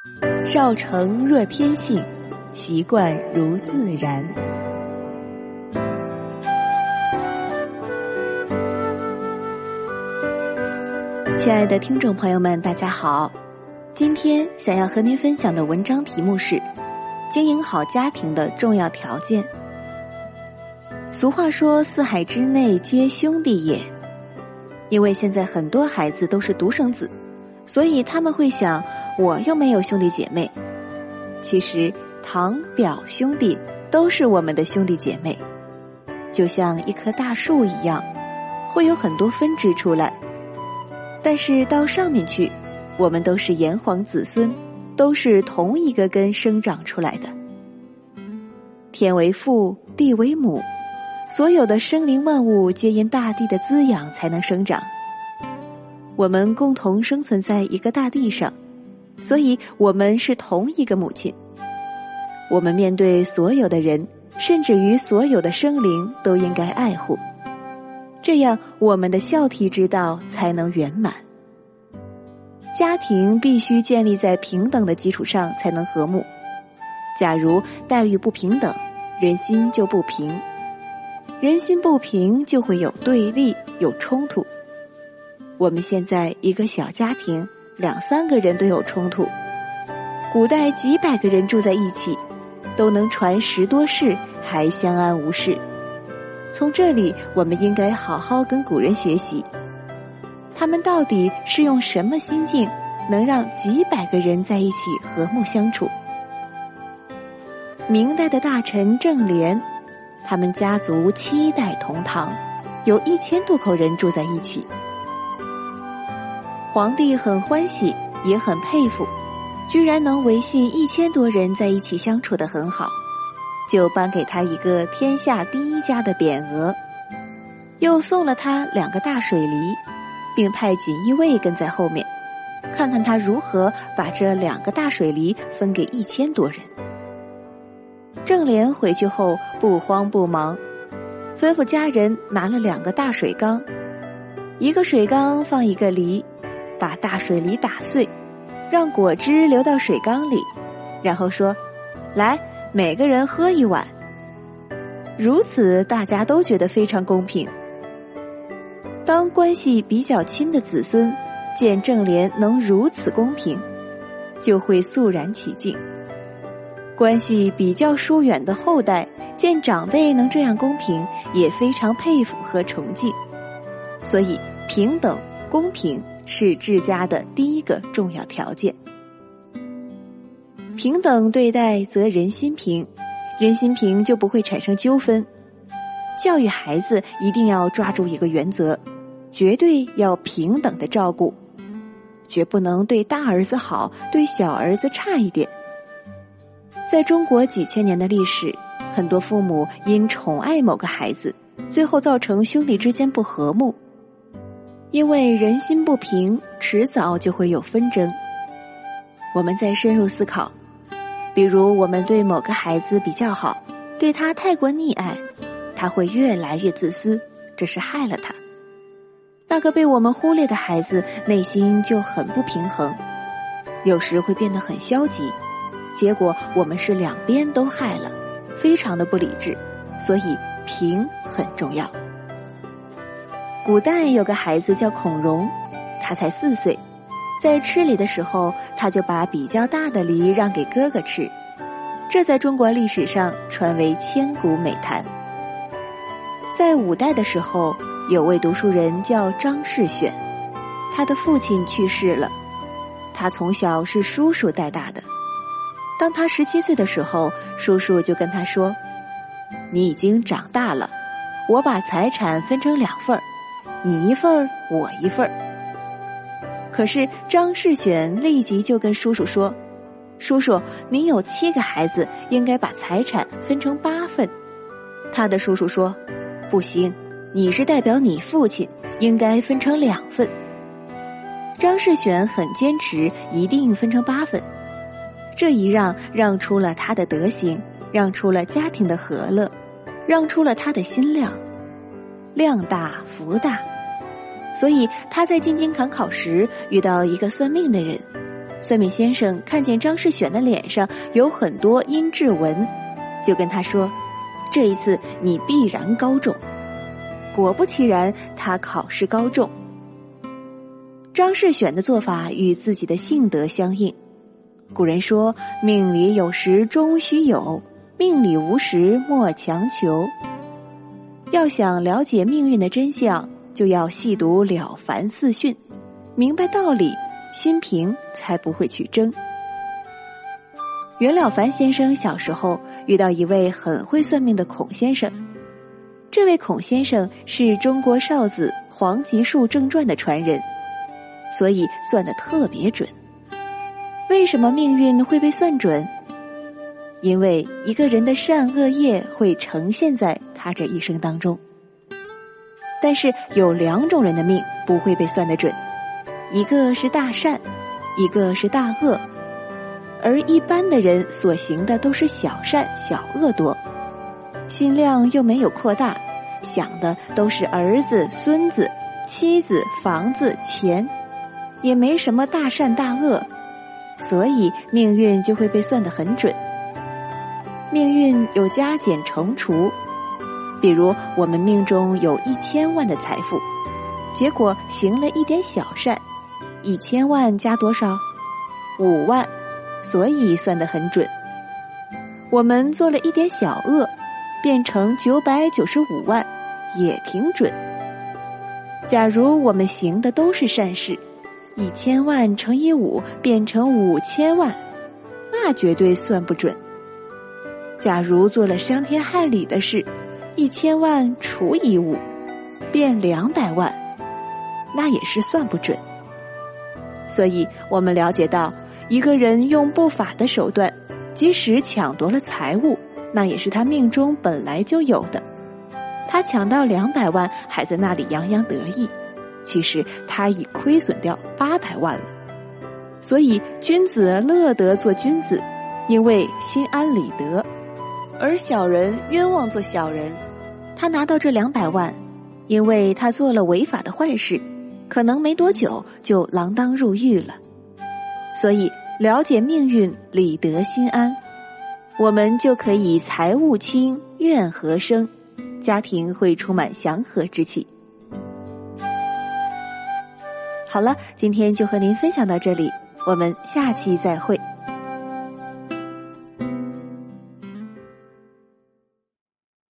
少成若天性，习惯如自然。亲爱的听众朋友们，大家好，今天想要和您分享的文章题目是经营好家庭的重要条件。俗话说四海之内皆兄弟也，因为现在很多孩子都是独生子，所以他们会想，我又没有兄弟姐妹。其实堂表兄弟都是我们的兄弟姐妹，就像一棵大树一样，会有很多分支出来，但是到上面去，我们都是炎黄子孙，都是同一个根生长出来的。天为父，地为母，所有的生灵万物皆因大地的滋养才能生长。我们共同生存在一个大地上，所以我们是同一个母亲。我们面对所有的人，甚至于所有的生灵，都应该爱护，这样我们的孝悌之道才能圆满。家庭必须建立在平等的基础上才能和睦。假如待遇不平等，人心就不平，人心不平就会有对立，有冲突。我们现在一个小家庭2-3个人都有冲突，古代几百个人住在一起，都能传10多世，还相安无事。从这里我们应该好好跟古人学习，他们到底是用什么心境能让几百个人在一起和睦相处。明代的大臣郑莲，他们家族7代同堂，有1000多口人住在一起。皇帝很欢喜，也很佩服，居然能维系1000多人在一起相处得很好，就颁给他一个天下第一家的匾额，又送了他2个大水梨，并派锦衣卫跟在后面，看看他如何把这2个大水梨分给1000多人。郑莲回去后不慌不忙，吩咐家人拿了2个大水缸，一个水缸放1个梨，把大水梨打碎，让果汁流到水缸里，然后说，来，每个人喝1碗。如此大家都觉得非常公平。当关系比较亲的子孙见郑莲能如此公平，就会肃然起敬。关系比较疏远的后代见长辈能这样公平，也非常佩服和崇敬。所以平等公平是治家的第一个重要条件。平等对待则人心平，人心平就不会产生纠纷。教育孩子一定要抓住一个原则，绝对要平等的照顾，绝不能对大儿子好，对小儿子差一点。在中国几千年的历史，很多父母因宠爱某个孩子，最后造成兄弟之间不和睦。因为人心不平，迟早就会有纷争。我们再深入思考，比如我们对某个孩子比较好，对他太过溺爱，他会越来越自私，这是害了他。那个被我们忽略的孩子内心就很不平衡，有时会变得很消极，结果我们是2边都害了，非常的不理智。所以平很重要。古代有个孩子叫孔融，他才4岁，在吃梨的时候，他就把比较大的梨让给哥哥吃，这在中国历史上传为千古美谈。在5代的时候，有位读书人叫张士选，他的父亲去世了，他从小是叔叔带大的。当他17岁的时候，叔叔就跟他说，你已经长大了，我把财产分成2份，你1份，我1份。可是张士选立即就跟叔叔说，叔叔，您有7个孩子，应该把财产分成8份。他的叔叔说，不行，你是代表你父亲，应该分成2份。张士选很坚持，一定分成8份。这一让出了他的德行，让出了家庭的和乐，让出了他的心量，量大福大。所以他在进京考考时遇到一个算命的人， 算命先生看见张世选的脸上有很多阴质纹，就跟他说，这一次你必然高中。果不其然，他考试高中。张世选的做法与自己的性德相应。古人说，命里有时终须有，命里无时莫强求。要想了解命运的真相，就要细读《了凡四训》，明白道理，心平才不会去争。袁了凡先生小时候遇到一位很会算命的孔先生，这位孔先生是中国少子黄吉树正传的传人，所以算得特别准。为什么命运会被算准？因为一个人的善恶业会呈现在他这一生当中。但是有2种人的命不会被算得准，一个是大善，一个是大恶。而一般的人所行的都是小善小恶多，心量又没有扩大，想的都是儿子、孙子、妻子、房子、钱，也没什么大善大恶，所以命运就会被算得很准。命运有加减乘除，比如我们命中有1000万的财富，结果行了一点小善，1000万加多少？5万，所以算得很准。我们做了一点小恶，变成995万，也挺准。假如我们行的都是善事，1000万乘以5变成5000万，那绝对算不准。假如做了伤天害理的事，1000万除以5变200万，那也是算不准。所以我们了解到，一个人用不法的手段，即使抢夺了财物，那也是他命中本来就有的。他抢到200万还在那里洋洋得意，其实他已亏损掉800万了。所以君子乐得做君子，因为心安理得。而小人冤枉做小人，他拿到这200万，因为他做了违法的坏事，可能没多久就锒铛入狱了。所以了解命运，理得心安，我们就可以财物轻，怨和生，家庭会充满祥和之气。好了，今天就和您分享到这里，我们下期再会。